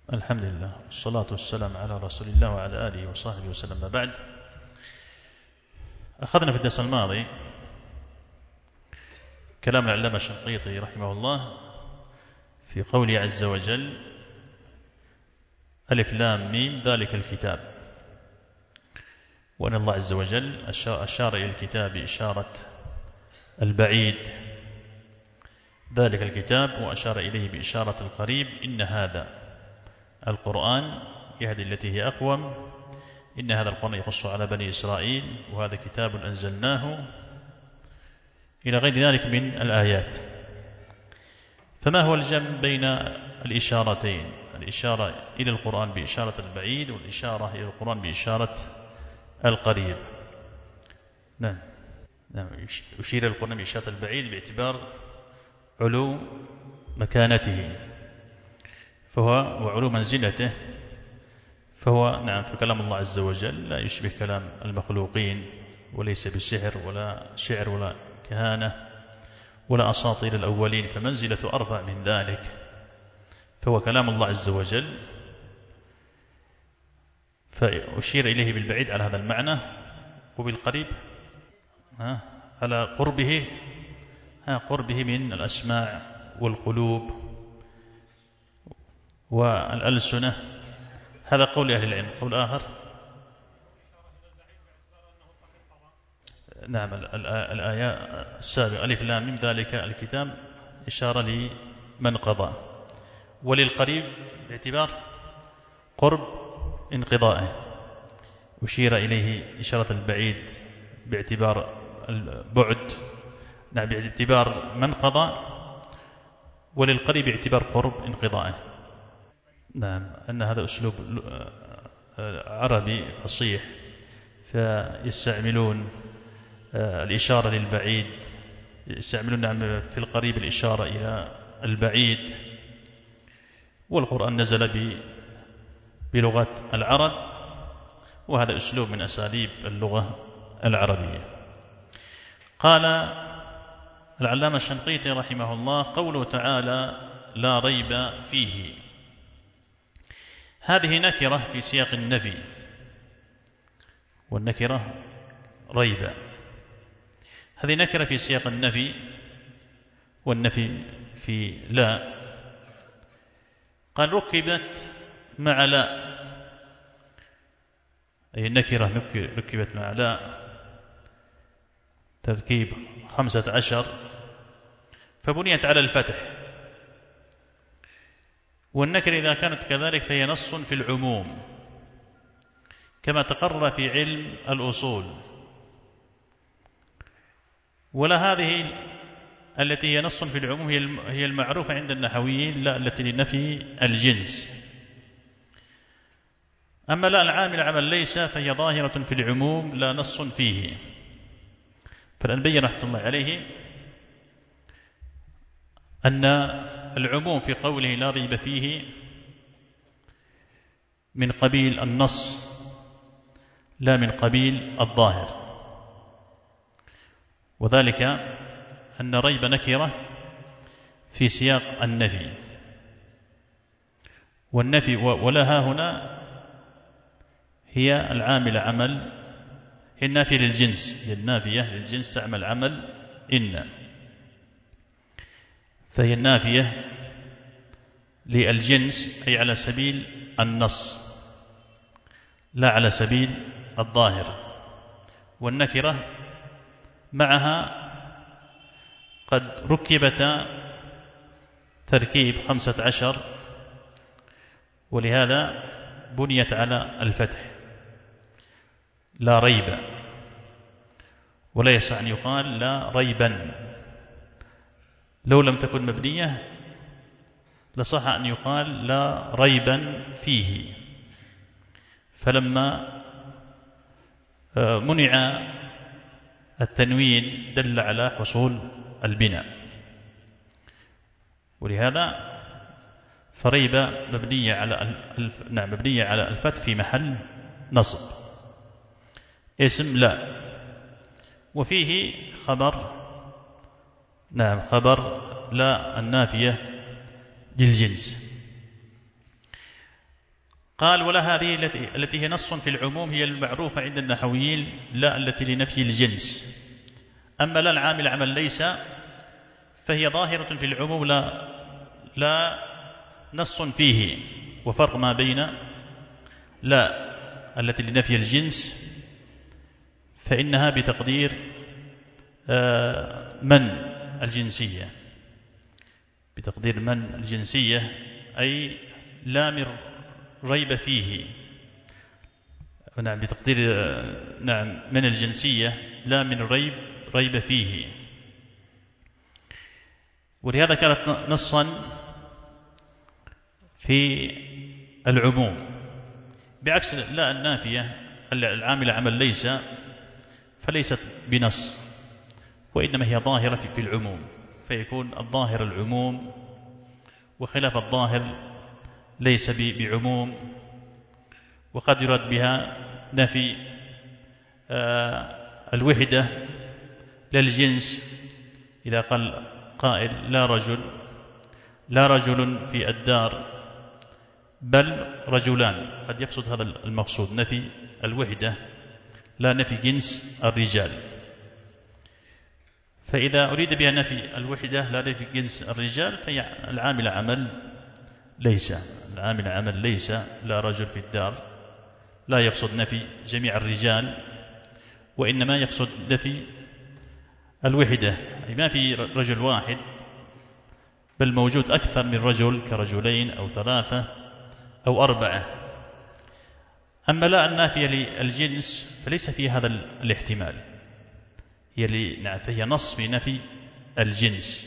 الحمد لله والصلاة والسلام على رسول الله وعلى آله وصحبه وسلم. بعد، أخذنا في الدرس الماضي كلام العلامة الشنقيطي رحمه الله في قوله عز وجل: ألف لام ميم ذلك الكتاب، وأن الله عز وجل أشار إلى الكتاب إشارة البعيد ذلك الكتاب، وأشار إليه بإشارة القريب: إن هذا القرآن يهدي التي هي أقوم، إن هذا القرآن يقص على بني إسرائيل، وهذا كتاب أنزلناه، إلى غير ذلك من الآيات. فما هو الجمع بين الإشارتين؟ الإشارة إلى القرآن بإشارة البعيد، والإشارة إلى القرآن بإشارة القريب. نعم، يشير إلى القرآن بإشارة البعيد باعتبار علو مكانته وعلو منزلته، فكلام الله عز وجل لا يشبه كلام المخلوقين، وليس بسحر ولا شعر ولا كهانة ولا أساطير الأولين، فمنزلة أرفع من ذلك. فهو كلام الله عز وجل، فأشير إليه بالبعيد على هذا المعنى، وبالقريب على قربه من الأسماع والقلوب والألسنة. هذا قول أهل العلم. قول آخر: نعم، الآية السابقة ألف لام ميم ذلك الكتاب إشارة لمن قضى، وللقريب باعتبار قرب انقضائه، أشير إليه إشارة البعيد باعتبار البعد، نعم، باعتبار من قضى، وللقريب باعتبار قرب انقضائه. نعم، أن هذا أسلوب عربي فصيح، فيستعملون الإشارة للبعيد، يستعملون في القريب الإشارة إلى البعيد. والقرآن نزل بلغة العرب، وهذا أسلوب من أساليب اللغة العربية. قال العلامة الشنقيطي رحمه الله: قوله تعالى لا ريب فيه، هذه نكرة في سياق النفي، والنكرة ريب. هذه نكرة في سياق النفي، والنفي في لا. قال ركبت مع لا، أي النكرة ركبت مع لا تركيب 15، فبنيت على الفتح. والنكرة إذا كانت كذلك فهي نص في العموم، كما تقرر في علم الأصول. ولا هذه التي هي نص في العموم هي المعروفة عند النحويين، لا التي لنفي الجنس. أما لا العامل عمل ليس، فهي ظاهرة في العموم لا نص فيه. فالأنبي رحمة الله عليه أن العموم في قوله لا ريب فيه من قبيل النص، لا من قبيل الظاهر. وذلك أن ريب نكرة في سياق النفي، والنفي ولها هنا هي العامل عمل، هي النافية للجنس، هي النافية للجنس تعمل عمل إن، فهي النافية للجنس، أي على سبيل النص لا على سبيل الظاهر. والنكرة معها قد ركبت تركيب 15، ولهذا بنيت على الفتح لا ريب. ولا يصح أن يقال لا ريبا، لو لم تكن مبنية لصح أن يقال لا ريبا فيه. فلما منع التنوين دل على حصول البناء، ولهذا فريب مبنية على الفتح في محل نصب، اسم لا. وفيه خبر لا النافية للجنس. قال ولا هذه التي هي نص في العموم هي المعروفة عند النحويين، لا التي لنفي الجنس. أما لا العامل عمل ليس فهي ظاهرة في العموم لا نص فيه. وفرق ما بين لا التي لنفي الجنس فإنها بتقدير من الجنسية، بتقدير من الجنسية أي لا من ريب فيه. نعم، بتقدير نعم من الجنسية لا من ريب فيه. ولهذا كانت نصا في العموم، بعكس لا النافية العامل عمل ليس فليست بنص، وإنما هي ظاهرة في العموم، فيكون الظاهر العموم وخلاف الظاهر ليس بعموم. وقد يراد بها نفي الوحدة للجنس، إذا قال قائل لا رجل في الدار بل رجلان، قد يقصد هذا المقصود نفي الوحدة لا نفي جنس الرجال. فإذا أريد بها نفي الوحدة لا نفي جنس الرجال فهي العامل عمل ليس. لا رجل في الدار لا يقصد نفي جميع الرجال، وإنما يقصد نفي الوحدة، أي ما في رجل واحد بل موجود أكثر من رجل كرجلين أو 3 أو 4. أما لا النافية للجنس فليس في هذا الاحتمال، فهي نص في نفي الجنس.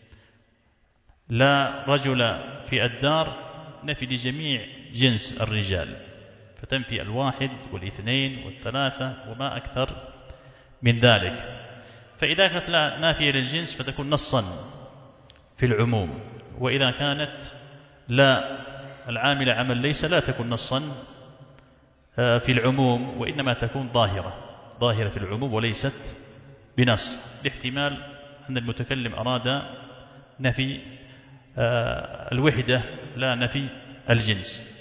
لا رجل في الدار نفي لجميع جنس الرجال، فتنفي 1 و2 و3 وما أكثر من ذلك. فإذا كانت لا نافية للجنس فتكون نصا في العموم، وإذا كانت لا العامل عمل ليس لا تكون نصا في العموم، وإنما تكون ظاهرة في العموم وليست بنص، لاحتمال أن المتكلم أراد نفي الوحدة لا نفي الجنس.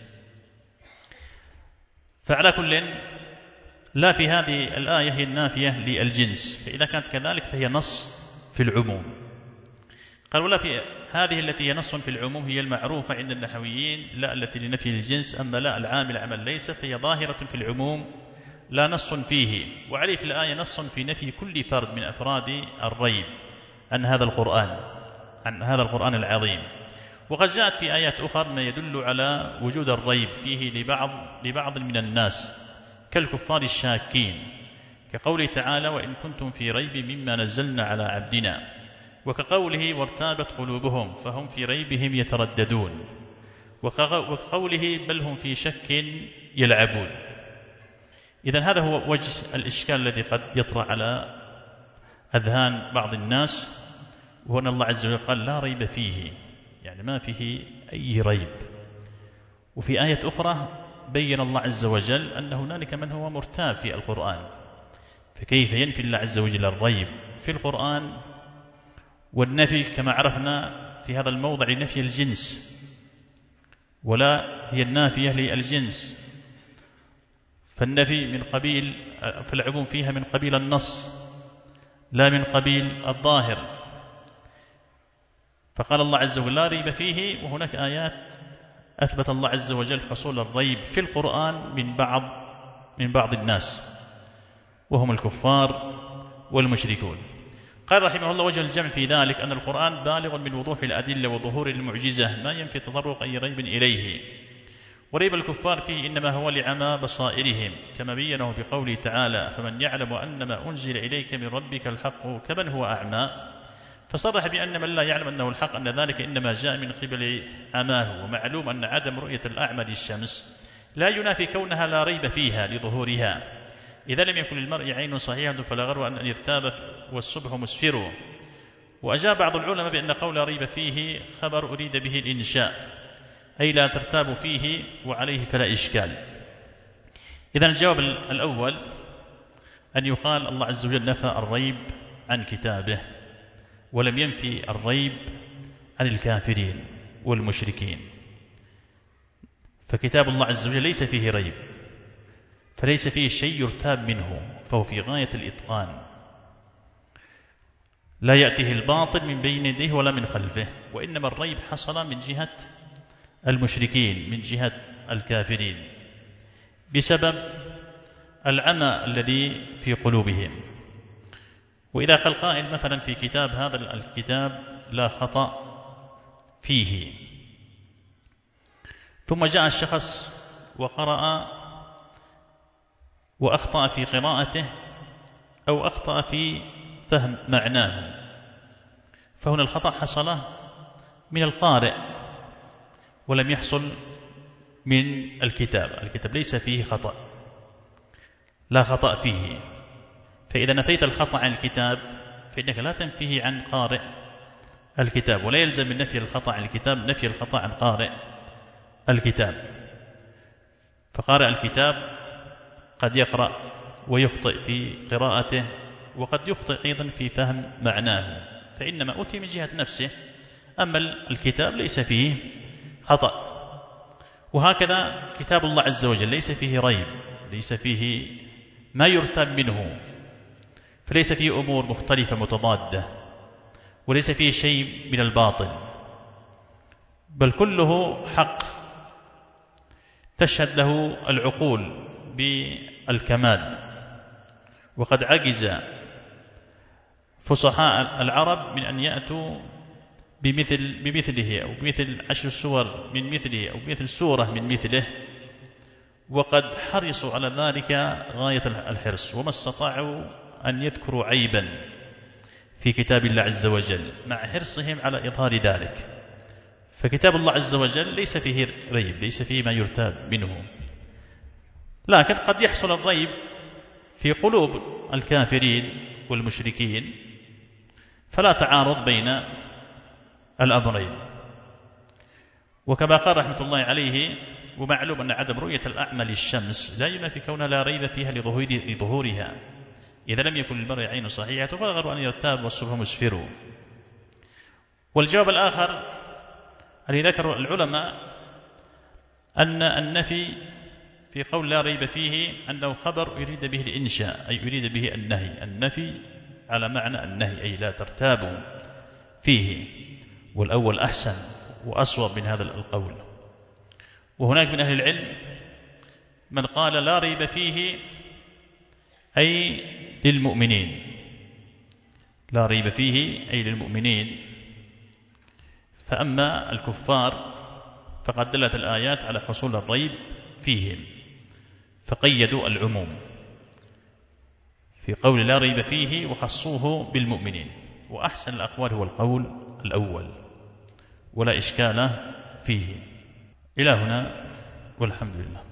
فعلى كل لا في هذه الآية هي النافية للجنس، فإذا كانت كذلك فهي نص في العموم. قال ولا في هذه التي هي نص في العموم هي المعروفة عند النحويين، لا التي لنفي الجنس. أما لا العامل عمل ليس فهي ظاهرة في العموم لا نص فيه. وعليه في الآية نص في نفي كل فرد من أفراد الريب عن هذا القرآن العظيم. وقد جاءت في آيات أخرى ما يدل على وجود الريب فيه لبعض من الناس كالكفار الشاكين، كقوله تعالى وإن كنتم في ريب مما نزلنا على عبدنا، وكقوله وارتابت قلوبهم فهم في ريبهم يترددون، وكقوله بل هم في شك يلعبون. إذن هذا هو وجه الإشكال الذي قد يطرأ على أذهان بعض الناس، وأن الله عز وجل قال لا ريب فيه، يعني ما فيه أي ريب. وفي آية أخرى بين الله عز وجل أن هنالك من هو مرتاب في القرآن، فكيف ينفي الله عز وجل الريب في القرآن؟ والنفي كما عرفنا في هذا الموضع لنفي الجنس، ولا هي النافية للجنس، فالنفي من قبيل فالعموم فيها من قبيل النص لا من قبيل الظاهر. فقال الله عز وجل لا ريب فيه، وهناك آيات أثبت الله عز وجل حصول الريب في القرآن من بعض الناس وهم الكفار والمشركون. قال رحمه الله وجه الجمع في ذلك أن القرآن بالغ من وضوح الأدلة وظهور المعجزة ما ينفي تطرق أي ريب إليه، وريب الكفار فيه إنما هو لعمى بصائرهم، كما بينه في قوله تعالى فمن يعلم أن ما أنزل إليك من ربك الحق كمن هو أعمى، فصرح بأن من لا يعلم أنه الحق أن ذلك إنما جاء من قبل عماه. ومعلوم أن عدم رؤية الأعمى للشمس لا ينافي كونها لا ريب فيها لظهورها، إذا لم يكن للمرء عين صحيحة فلا غرو أن يرتاب والصبح مسفر. وأجاب بعض العلماء بأن قول ريب فيه خبر أريد به الإنشاء، أي لا ترتاب فيه وعليه فلا إشكال. إذن الجواب الأول أن يقال الله عز وجل نفى الريب عن كتابه، ولم ينفي الريب عن الكافرين والمشركين. فكتاب الله عز وجل ليس فيه ريب، فليس فيه شيء يرتاب منه، فهو في غاية الإتقان، لا يأتيه الباطل من بين يديه ولا من خلفه. وإنما الريب حصل من جهة المشركين، من جهة الكافرين، بسبب العمى الذي في قلوبهم. وإذا قال قائل مثلا في كتاب هذا الكتاب لا خطأ فيه، ثم جاء الشخص وقرأ وأخطأ في قراءته أو أخطأ في فهم معناه، فهنا الخطأ حصل من القارئ ولم يحصل من الكتاب ليس فيه خطأ، لا خطأ فيه. فإذا نفيت الخطأ عن الكتاب فإنك لا تنفيه عن قارئ الكتاب، ولا يلزم من نفي الخطأ عن الكتاب نفي الخطأ عن قارئ الكتاب. فقارئ الكتاب قد يقرأ ويخطئ في قراءته، وقد يخطئ أيضا في فهم معناه، فإنما أتي من جهة نفسه، أما الكتاب ليس فيه خطأ. وهكذا كتاب الله عز وجل ليس فيه ريب، ليس فيه ما يرتاب منه، فليس فيه أمور مختلفة متضادة، وليس فيه شيء من الباطل، بل كله حق تشهد له العقول بالكمال. وقد عجز فصحاء العرب من أن يأتوا بمثله أو بمثل 10 سور من مثله أو بمثل سورة من مثله، وقد حرصوا على ذلك غاية الحرص، وما استطاعوا أن يذكروا عيبا في كتاب الله عز وجل مع حرصهم على إظهار ذلك. فكتاب الله عز وجل ليس فيه ريب، ليس فيه ما يرتاب منه، لكن قد يحصل الريب في قلوب الكافرين والمشركين، فلا تعارض بين الأمرين. وكما قال رحمة الله عليه: ومعلوم أن عدم رؤية الأعمى للشمس لا ينافي كونها لا ريب فيها لظهورها، إذا لم يكن المرء عين صحيحة فغير أن يرتاب والصبح مسفر. والجواب الآخر الذي ذكر العلماء أن النفي في قول لا ريب فيه أنه خبر يريد به الإنشاء، أي يريد به النهي، النفي على معنى النهي، أي لا ترتابوا فيه. والأول أحسن وأصوب من هذا القول. وهناك من أهل العلم من قال لا ريب فيه أي للمؤمنين، لا ريب فيه أي للمؤمنين. فأما الكفار فقد دلت الآيات على حصول الريب فيهم، فقيدوا العموم في قول لا ريب فيه وخصوه بالمؤمنين. وأحسن الأقوال هو القول الأول، ولا إشكال فيه. إلى هنا والحمد لله.